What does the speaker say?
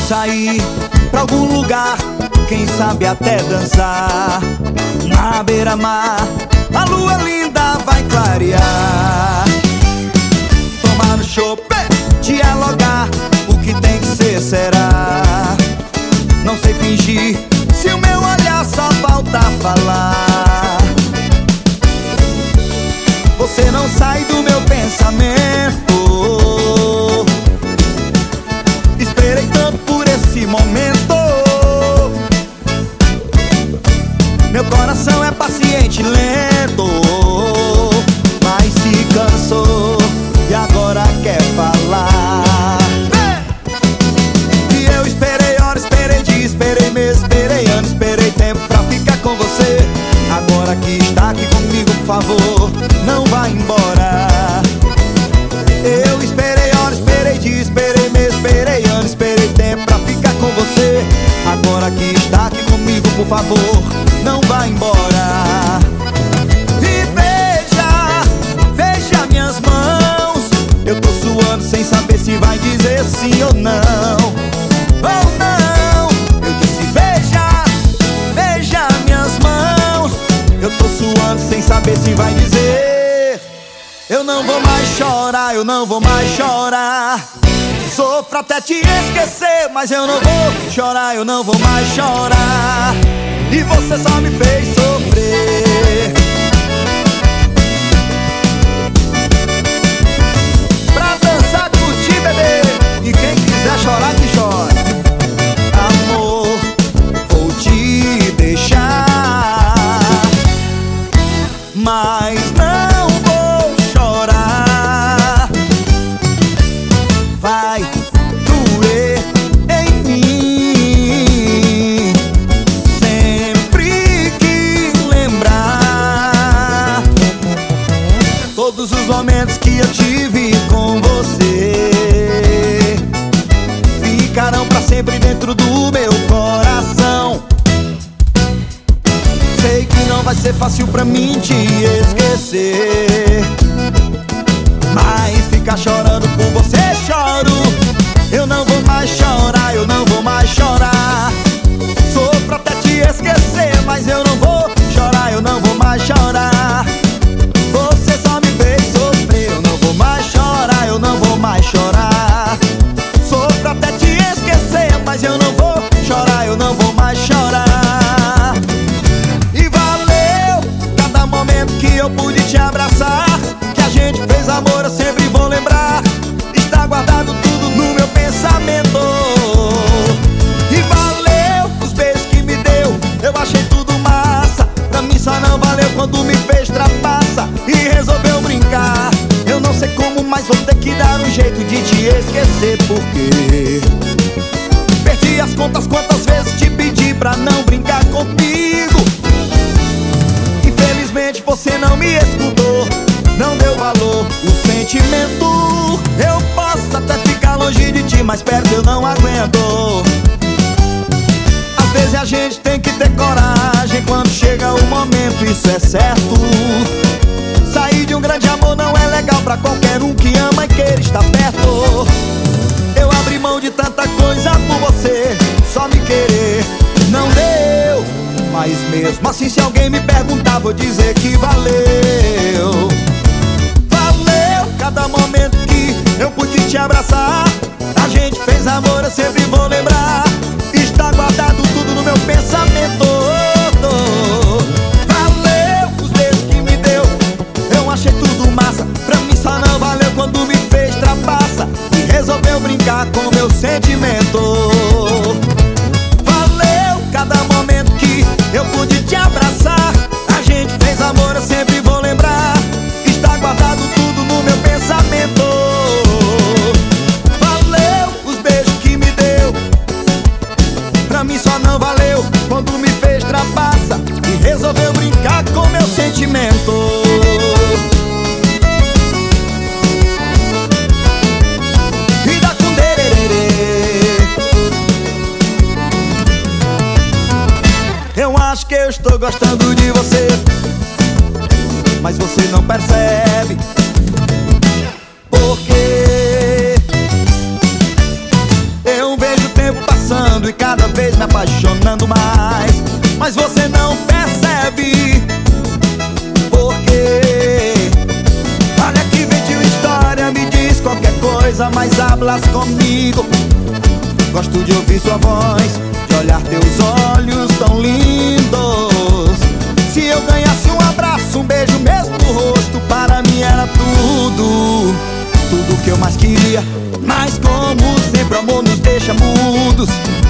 sair pra algum lugar, quem sabe até dançar na beira-mar. A lua linda vai clarear. Tomar no chopp, dialogar, o que tem que ser será. Não sei fingir, se o meu olhar só falta falar. Você não sai do meu pensamento. Esperei tanto por esse momento. Meu coração é paciente e lento, mas se cansou e agora quer falar. E eu esperei hora, esperei dia, esperei mês, esperei ano, esperei tempo pra ficar com você. Agora que está aqui comigo, por favor, não vá embora. Eu esperei hora, esperei dia, esperei mês, esperei ano, esperei tempo pra ficar com você. Agora que está aqui comigo, por favor, não vá embora. E veja, veja minhas mãos, eu tô suando sem saber se vai dizer sim ou não. Ou não, eu disse veja, veja minhas mãos, eu tô suando sem saber se vai dizer. Eu não vou mais chorar, eu não vou mais chorar. Sofro até te esquecer, mas eu não vou chorar, eu não vou mais chorar. E você só me fez sofrer. Pra dançar, curtir, bebê, e quem quiser chorar, que chore. Amor, vou te deixar, mas não vou chorar. Vai doer em mim sempre que lembrar todos os momentos que eu tive com você. Ficarão pra sempre dentro do meu coração. Sei que não vai ser fácil pra mim te esquecer, mas ficar chorando por você choro. Eu não vou mais chorar, eu não vou mais chorar. Sofro até te esquecer, mas eu não vou chorar, eu não vou mais chorar. Você só me fez sofrer, eu não vou mais chorar, eu não vou mais chorar. Sofro até te esquecer, mas eu não vou chorar, eu não vou mais chorar. E valeu cada momento que eu pude te abraçar, que a gente fez amor, eu sempre vou lembrar. Está guardado tudo no meu pensamento. E valeu os beijos que me deu, eu achei tudo massa. Pra mim só não valeu quando me fez trapaça e resolveu brincar. Eu não sei como, mas vou ter que dar um jeito de te esquecer, porque perdi as contas quantas vezes te pedi pra não brincar comigo. Infelizmente você não me escutou, não deu valor o sentimento. Eu posso até ficar longe de ti, mas perto eu não aguento. Às vezes a gente tem que ter coragem quando chega o momento, isso é certo. Sair de um grande amor não é legal pra qualquer um que ama e queira estar perto. Eu abri mão de tanta coisa por você, só me querer não deu. Mas mesmo assim, se alguém me perguntar, vou dizer que valeu. Valeu cada momento que eu pude te abraçar. A gente fez amor, eu sempre vou lembrar. Está guardado tudo no meu pensamento. Valeu os beijos que me deu, eu achei tudo massa. Pra mim só não valeu quando me fez trapaça e resolveu brincar com meu sentimento. Valeu cada momento que eu pude te abraçar. A gente fez amor, eu sempre vou lembrar. Está guardado tudo no meu pensamento. Valeu os beijos que me deu, pra mim só não valeu quando me fez trapaça e resolveu brincar com meu sentimento. E dá com dererê. Eu acho que eu estou gostando de você, mas você não percebe. Porque eu vejo o tempo passar e cada vez me apaixonando mais. Mas você não percebe por quê? Olha que vem de uma história, me diz qualquer coisa, mas hablas comigo. Gosto de ouvir sua voz, de olhar teus olhos tão lindos. Se eu ganhasse um abraço, um beijo mesmo no rosto, para mim era tudo, tudo que eu mais queria. Mas como sempre o amor nos deixa mudos,